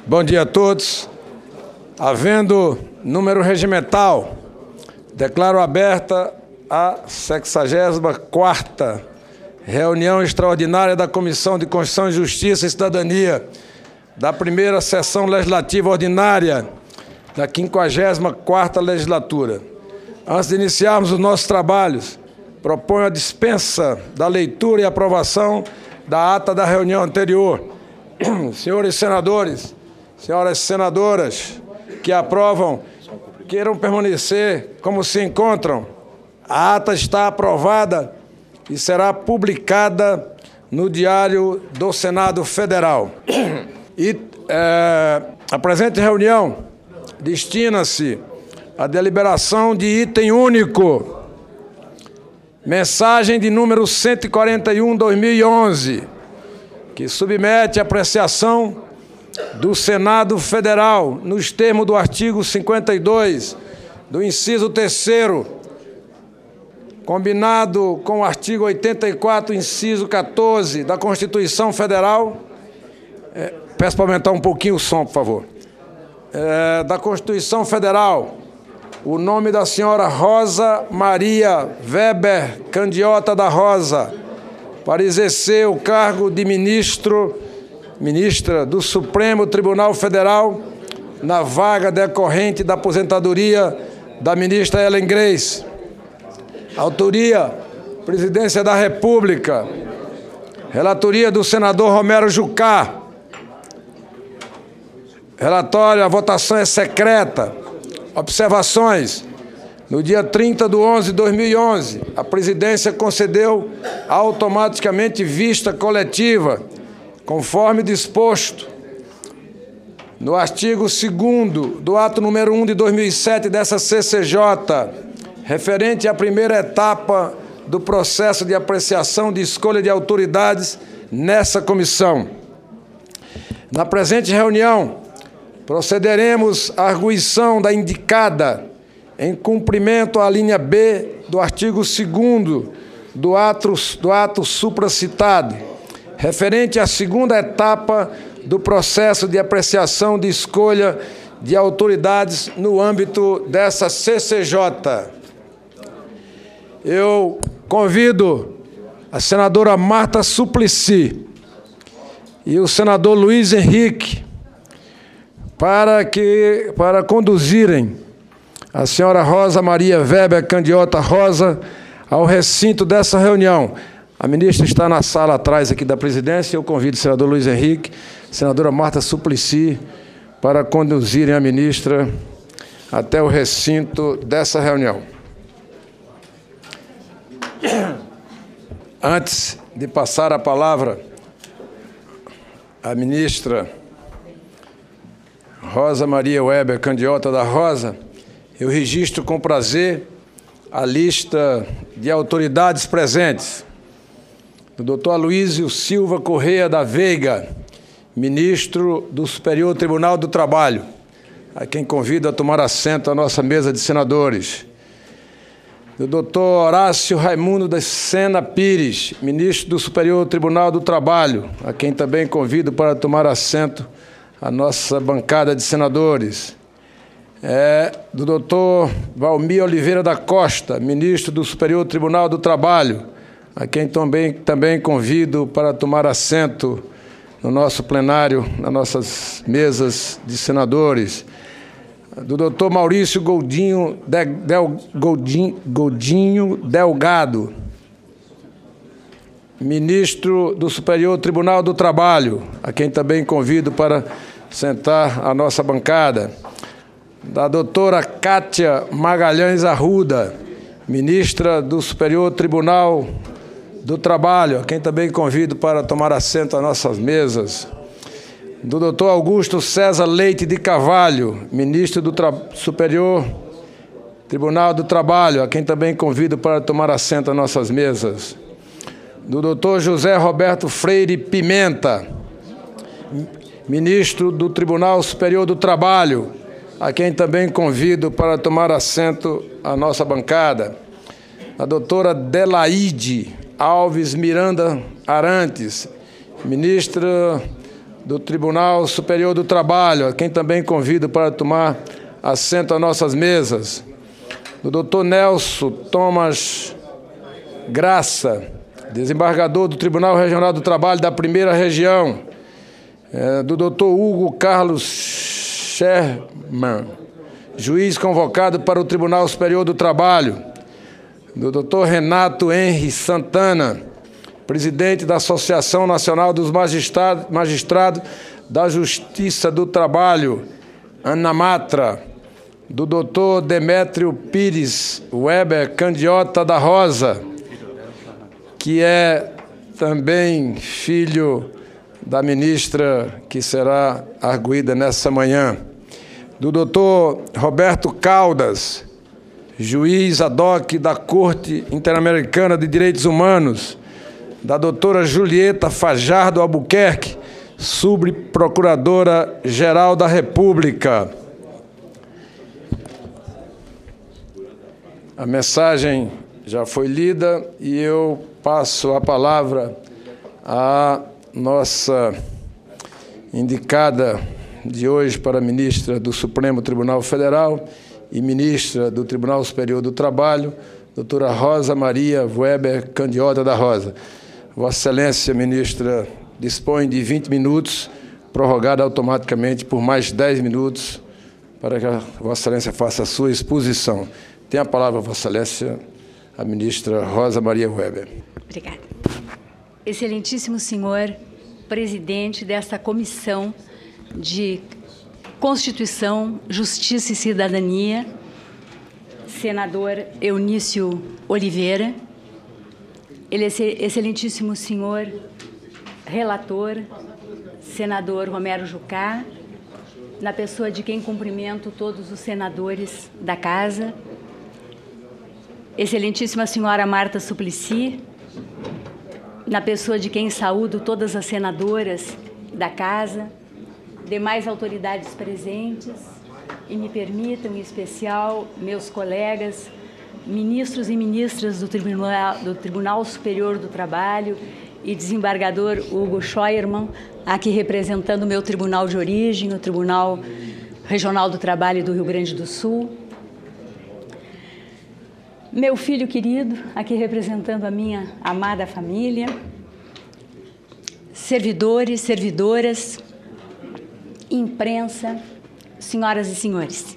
Bom dia a todos. Havendo número regimental, declaro aberta a 64ª reunião extraordinária da Comissão de Constituição e Justiça e Cidadania da primeira sessão legislativa ordinária da 54ª legislatura. Antes de iniciarmos os nossos trabalhos, proponho a dispensa da leitura e aprovação da ata da reunião anterior. Senhores senadores, senhoras senadoras que aprovam, queiram permanecer como se encontram. A ata está aprovada e será publicada no Diário do Senado Federal. E a presente reunião destina-se à deliberação de item único, mensagem de número 141/2011, que submete à apreciação do Senado Federal, nos termos do artigo 52, do inciso 3º, combinado com o artigo 84, inciso 14 da Constituição Federal, peço para aumentar um pouquinho o som, por favor, da Constituição Federal, o nome da senhora Rosa Maria Weber Candiota da Rosa, para exercer o cargo de ministra do Supremo Tribunal Federal, na vaga decorrente da aposentadoria da ministra Ellen Grace. Autoria, Presidência da República. Relatoria do senador Romero Jucá. Relatório, a votação é secreta. Observações. No dia 30/11/2011, a presidência concedeu automaticamente vista coletiva, conforme disposto no artigo 2º do ato número 1 de 2007 dessa CCJ, referente à primeira etapa do processo de apreciação de escolha de autoridades nessa comissão. Na presente reunião, procederemos à arguição da indicada em cumprimento à linha B do artigo 2º do ato supracitado, referente à segunda etapa do processo de apreciação de escolha de autoridades no âmbito dessa CCJ. Eu convido a senadora Marta Suplicy e o senador Luiz Henrique para conduzirem a senhora Rosa Maria Weber Candiota Rosa ao recinto dessa reunião. A ministra está na sala atrás aqui da presidência. Eu convido o senador Luiz Henrique, a senadora Marta Suplicy, para conduzirem a ministra até o recinto dessa reunião. Antes de passar a palavra à ministra Rosa Maria Weber Candiota da Rosa, eu registro com prazer a lista de autoridades presentes. O doutor Aloysio Silva Correia da Veiga, ministro do Superior Tribunal do Trabalho, a quem convido a tomar assento à nossa mesa de senadores. O doutor Horácio Raimundo da Sena Pires, ministro do Superior Tribunal do Trabalho, a quem também convido para tomar assento à nossa bancada de senadores. Do doutor Valmir Oliveira da Costa, ministro do Superior Tribunal do Trabalho, a quem também convido para tomar assento no nosso plenário, nas nossas mesas de senadores. Do doutor Maurício Godinho Delgado, ministro do Superior Tribunal do Trabalho, a quem também convido para sentar à nossa bancada. Da doutora Cátia Magalhães Arruda, ministra do Superior Tribunal do Trabalho, a quem também convido para tomar assento às nossas mesas. Do doutor Augusto César Leite de Carvalho, ministro do Superior Tribunal do Trabalho, a quem também convido para tomar assento às nossas mesas. Do doutor José Roberto Freire Pimenta, ministro do Tribunal Superior do Trabalho, a quem também convido para tomar assento à nossa bancada. A doutora Delaide Alves Miranda Arantes, ministra do Tribunal Superior do Trabalho, a quem também convido para tomar assento às nossas mesas, do Dr. Nelson Thomas Graça, desembargador do Tribunal Regional do Trabalho da Primeira Região, do Dr. Hugo Carlos Sherman, juiz convocado para o Tribunal Superior do Trabalho, do Dr. Renato Henri Santana, presidente da Associação Nacional dos Magistrados da Justiça do Trabalho, ANAMATRA, do Dr. Demétrio Pires Weber Candiota da Rosa, que é também filho da ministra que será arguida nessa manhã, do Dr. Roberto Caldas, juiz ad hoc da Corte Interamericana de Direitos Humanos, da doutora Julieta Fajardo Albuquerque, subprocuradora-geral da República. A mensagem já foi lida e eu passo a palavra à nossa indicada de hoje para a ministra do Supremo Tribunal Federal e ministra do Tribunal Superior do Trabalho, doutora Rosa Maria Weber Candiota da Rosa. Vossa Excelência, ministra, dispõe de 20 minutos, prorrogada automaticamente por mais 10 minutos, para que a Vossa Excelência faça a sua exposição. Tem a palavra, Vossa Excelência, a ministra Rosa Maria Weber. Obrigada. Excelentíssimo senhor presidente desta Comissão de Constituição, Justiça e Cidadania, senador Eunício Oliveira, excelentíssimo senhor relator, senador Romero Jucá, na pessoa de quem cumprimento todos os senadores da Casa, excelentíssima senhora Marta Suplicy, na pessoa de quem saúdo todas as senadoras da Casa, demais autoridades presentes, e me permitam, em especial, meus colegas, ministros e ministras do Tribunal Superior do Trabalho e desembargador Hugo Scheuermann, aqui representando o meu tribunal de origem, o Tribunal Regional do Trabalho do Rio Grande do Sul. Meu filho querido, aqui representando a minha amada família, servidores, servidoras, imprensa, senhoras e senhores.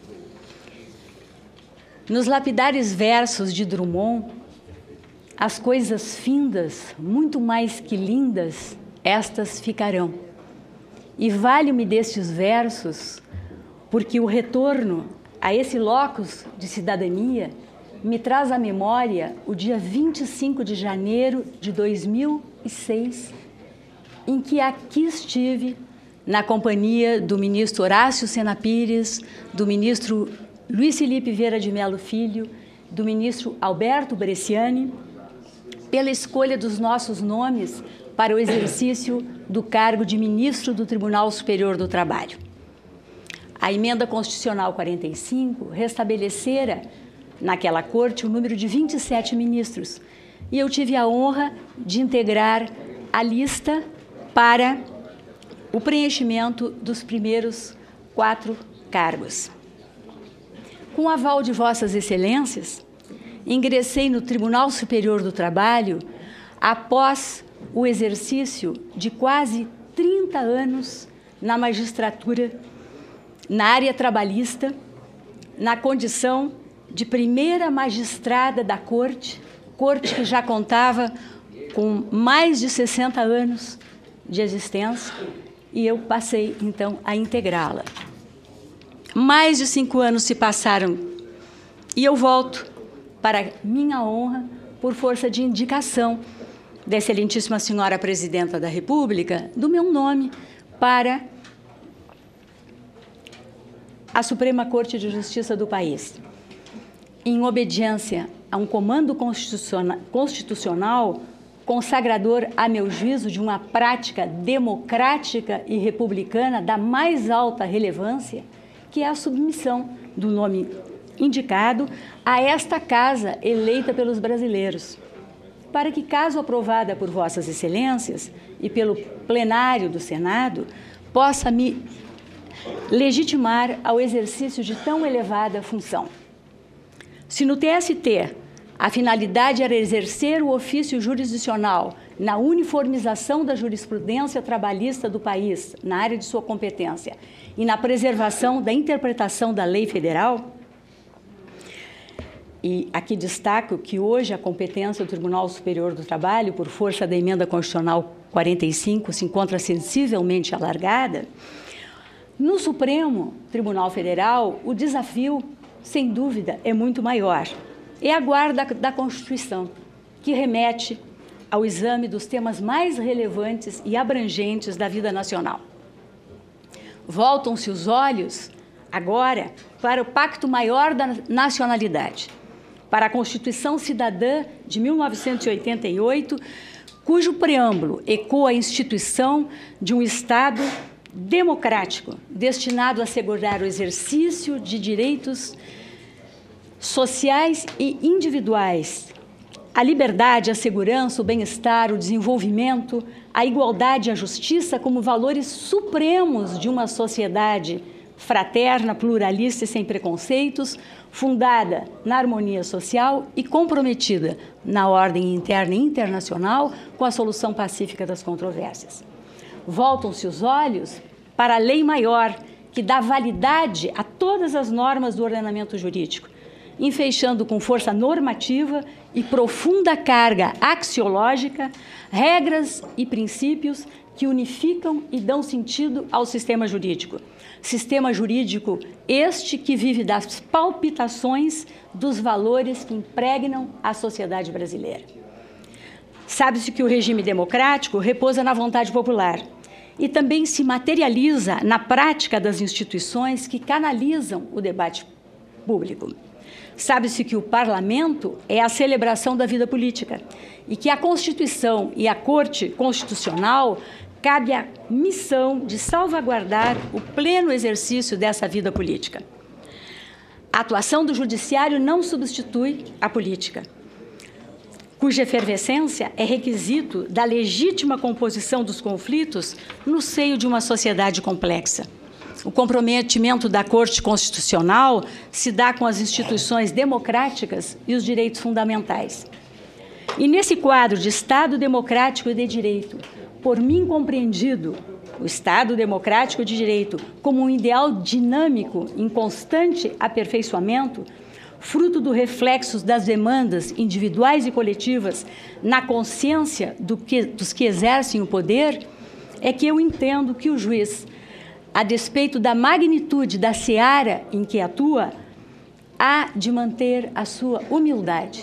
Nos lapidares versos de Drummond, as coisas findas, muito mais que lindas, estas ficarão. E valho-me destes versos, porque o retorno a esse locus de cidadania me traz à memória o dia 25 de janeiro de 2006, em que aqui estive na companhia do ministro Horácio Sena Pires, do ministro Luiz Felipe Vieira de Mello Filho, do ministro Alberto Bresciani, pela escolha dos nossos nomes para o exercício do cargo de ministro do Tribunal Superior do Trabalho. A Emenda Constitucional 45 restabelecera naquela corte o número de 27 ministros, e eu tive a honra de integrar a lista para o preenchimento dos primeiros 4 cargos. Com o aval de Vossas Excelências, ingressei no Tribunal Superior do Trabalho após o exercício de quase 30 anos na magistratura, na área trabalhista, na condição de primeira magistrada da corte que já contava com mais de 60 anos de existência, e eu passei, então, a integrá-la. Mais de 5 anos se passaram e eu volto, para minha honra, por força de indicação da excelentíssima senhora Presidenta da República, do meu nome, para a Suprema Corte de Justiça do país. Em obediência a um comando constitucional consagrador, a meu juízo, de uma prática democrática e republicana da mais alta relevância, que é a submissão do nome indicado a esta casa eleita pelos brasileiros. para que, caso aprovada por Vossas Excelências e pelo plenário do Senado, possa me legitimar ao exercício de tão elevada função. Se no TST a finalidade era exercer o ofício jurisdicional na uniformização da jurisprudência trabalhista do país, na área de sua competência, e na preservação da interpretação da lei federal, e aqui destaco que hoje a competência do Tribunal Superior do Trabalho, por força da Emenda Constitucional 45, se encontra sensivelmente alargada, no Supremo Tribunal Federal, o desafio, sem dúvida, é muito maior. É a guarda da Constituição, que remete ao exame dos temas mais relevantes e abrangentes da vida nacional. Voltam-se os olhos, agora, para o Pacto Maior da Nacionalidade, para a Constituição Cidadã de 1988, cujo preâmbulo ecoa a instituição de um Estado democrático, destinado a assegurar o exercício de direitos sociais e individuais, a liberdade, a segurança, o bem-estar, o desenvolvimento, a igualdade e a justiça como valores supremos de uma sociedade fraterna, pluralista e sem preconceitos, fundada na harmonia social e comprometida na ordem interna e internacional com a solução pacífica das controvérsias. Voltam-se os olhos para a lei maior, que dá validade a todas as normas do ordenamento jurídico, enfeixando com força normativa e profunda carga axiológica regras e princípios que unificam e dão sentido ao sistema jurídico. Sistema jurídico este que vive das palpitações dos valores que impregnam a sociedade brasileira. Sabe-se que o regime democrático repousa na vontade popular e também se materializa na prática das instituições que canalizam o debate público. Sabe-se que o parlamento é a celebração da vida política e que a Constituição e a Corte Constitucional cabe a missão de salvaguardar o pleno exercício dessa vida política. A atuação do judiciário não substitui a política, cuja efervescência é requisito da legítima composição dos conflitos no seio de uma sociedade complexa. O comprometimento da Corte Constitucional se dá com as instituições democráticas e os direitos fundamentais. E nesse quadro de Estado democrático e de direito, por mim compreendido, o Estado democrático de direito como um ideal dinâmico em constante aperfeiçoamento, fruto do reflexo das demandas individuais e coletivas na consciência dos que exercem o poder, é que eu entendo que o juiz, a despeito da magnitude da seara em que atua, há de manter a sua humildade.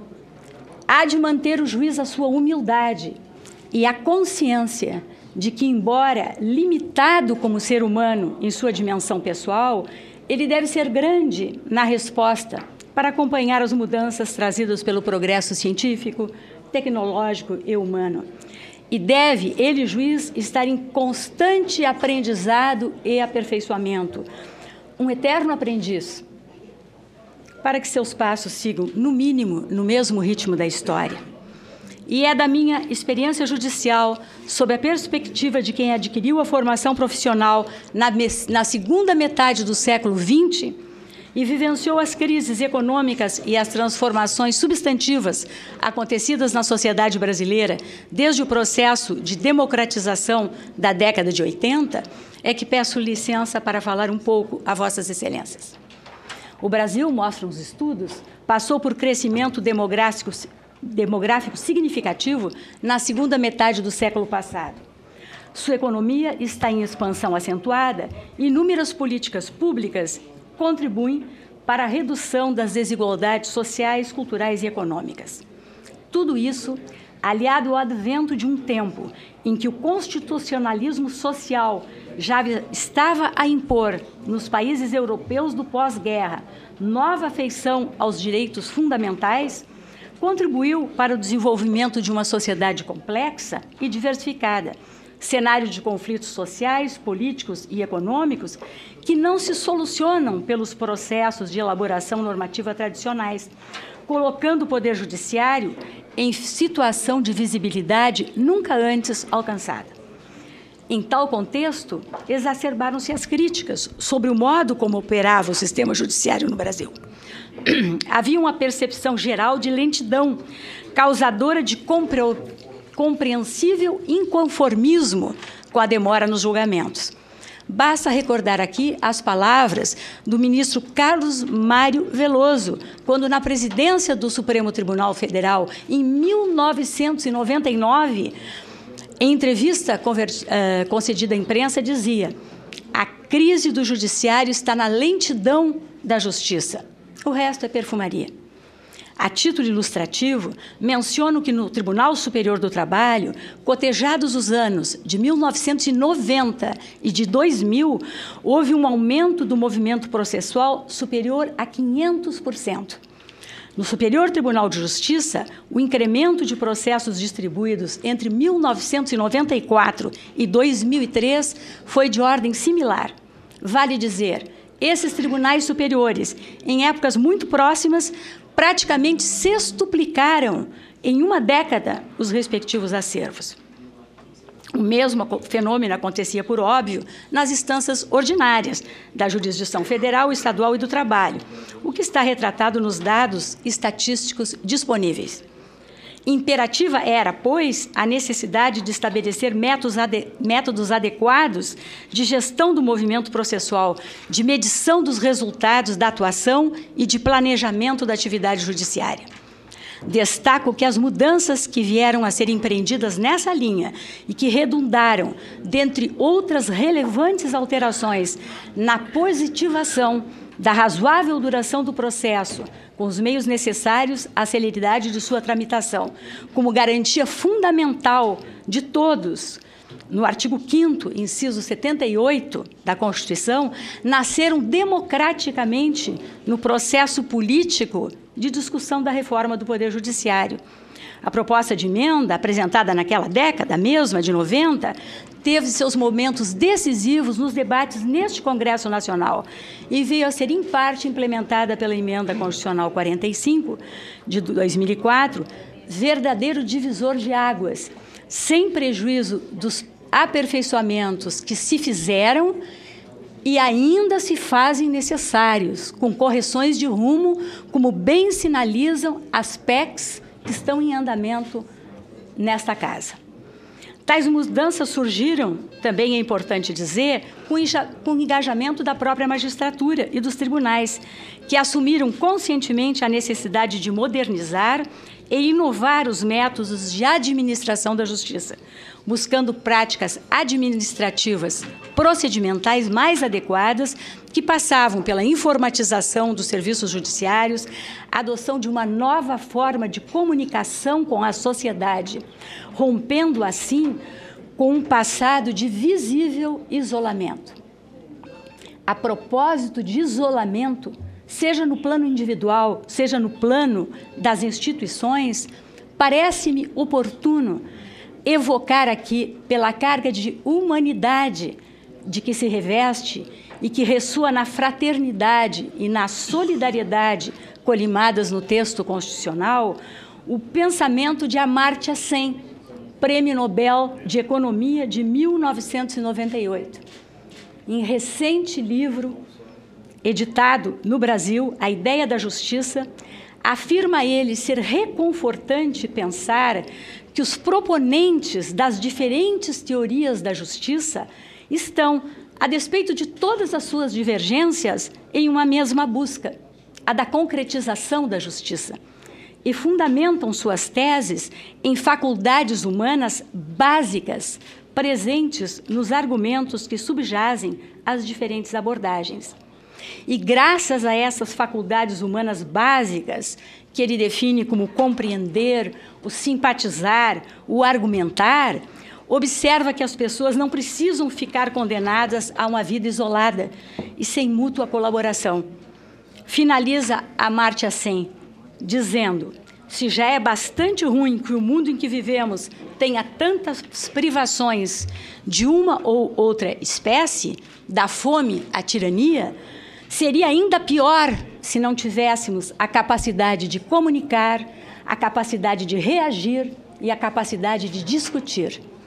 Há de manter o juiz a sua humildade e a consciência de que, embora limitado como ser humano em sua dimensão pessoal, ele deve ser grande na resposta para acompanhar as mudanças trazidas pelo progresso científico, tecnológico e humano. E deve, ele, juiz, estar em constante aprendizado e aperfeiçoamento, um eterno aprendiz, para que seus passos sigam, no mínimo, no mesmo ritmo da história. E é da minha experiência judicial, sob a perspectiva de quem adquiriu a formação profissional na segunda metade do século XX e vivenciou as crises econômicas e as transformações substantivas acontecidas na sociedade brasileira desde o processo de democratização da década de 80, é que peço licença para falar um pouco a Vossas Excelências. O Brasil, mostram os estudos, passou por crescimento demográfico significativo na segunda metade do século passado. Sua economia está em expansão acentuada e inúmeras políticas públicas contribuem para a redução das desigualdades sociais, culturais e econômicas. Tudo isso aliado ao advento de um tempo em que o constitucionalismo social já estava a impor nos países europeus do pós-guerra nova afeição aos direitos fundamentais, contribuiu para o desenvolvimento de uma sociedade complexa e diversificada, cenário de conflitos sociais, políticos e econômicos que não se solucionam pelos processos de elaboração normativa tradicionais, colocando o Poder Judiciário em situação de visibilidade nunca antes alcançada. Em tal contexto, exacerbaram-se as críticas sobre o modo como operava o sistema judiciário no Brasil. Havia uma percepção geral de lentidão, causadora de compreensível inconformismo com a demora nos julgamentos. Basta recordar aqui as palavras do ministro Carlos Mário Veloso, quando, na presidência do Supremo Tribunal Federal, em 1999, em entrevista concedida à imprensa, dizia: a crise do judiciário está na lentidão da justiça. O resto é perfumaria. A título ilustrativo, menciono que no Tribunal Superior do Trabalho, cotejados os anos de 1990 e de 2000, houve um aumento do movimento processual superior a 500%. No Superior Tribunal de Justiça, o incremento de processos distribuídos entre 1994 e 2003 foi de ordem similar. Vale dizer, esses tribunais superiores, em épocas muito próximas, praticamente sextuplicaram em uma década os respectivos acervos. O mesmo fenômeno acontecia, por óbvio, nas instâncias ordinárias da jurisdição federal, estadual e do trabalho, o que está retratado nos dados estatísticos disponíveis. Imperativa era, pois, a necessidade de estabelecer métodos adequados de gestão do movimento processual, de medição dos resultados da atuação e de planejamento da atividade judiciária. Destaco que as mudanças que vieram a ser empreendidas nessa linha e que redundaram, dentre outras relevantes alterações, na positivação da razoável duração do processo, com os meios necessários à celeridade de sua tramitação, como garantia fundamental de todos. No artigo 5º, inciso 78 da Constituição, nasceram democraticamente no processo político de discussão da reforma do Poder Judiciário. A proposta de emenda, apresentada naquela década mesma, de 90, teve seus momentos decisivos nos debates neste Congresso Nacional e veio a ser, em parte, implementada pela Emenda Constitucional 45, de 2004, verdadeiro divisor de águas, sem prejuízo dos aperfeiçoamentos que se fizeram e ainda se fazem necessários, com correções de rumo, como bem sinalizam as PECs que estão em andamento nesta casa. Tais mudanças surgiram, também é importante dizer, com o engajamento da própria magistratura e dos tribunais, que assumiram conscientemente a necessidade de modernizar e inovar os métodos de administração da justiça, buscando práticas administrativas procedimentais mais adequadas, que passavam pela informatização dos serviços judiciários, a adoção de uma nova forma de comunicação com a sociedade, rompendo, assim, com um passado de visível isolamento. A propósito de isolamento, seja no plano individual, seja no plano das instituições, parece-me oportuno evocar aqui, pela carga de humanidade de que se reveste e que ressoa na fraternidade e na solidariedade colimadas no texto constitucional, o pensamento de Amartya Sen, Prêmio Nobel de Economia de 1998. Em recente livro editado no Brasil, A Ideia da Justiça, afirma ele ser reconfortante pensar que os proponentes das diferentes teorias da justiça estão, a despeito de todas as suas divergências, em uma mesma busca, a da concretização da justiça, e fundamentam suas teses em faculdades humanas básicas presentes nos argumentos que subjazem as diferentes abordagens. E graças a essas faculdades humanas básicas, que ele define como compreender, o simpatizar, o argumentar, observa que as pessoas não precisam ficar condenadas a uma vida isolada e sem mútua colaboração. Finaliza Amartya Sen, dizendo: se já é bastante ruim que o mundo em que vivemos tenha tantas privações de uma ou outra espécie, da fome à tirania, seria ainda pior se não tivéssemos a capacidade de comunicar, a capacidade de reagir e a capacidade de discutir.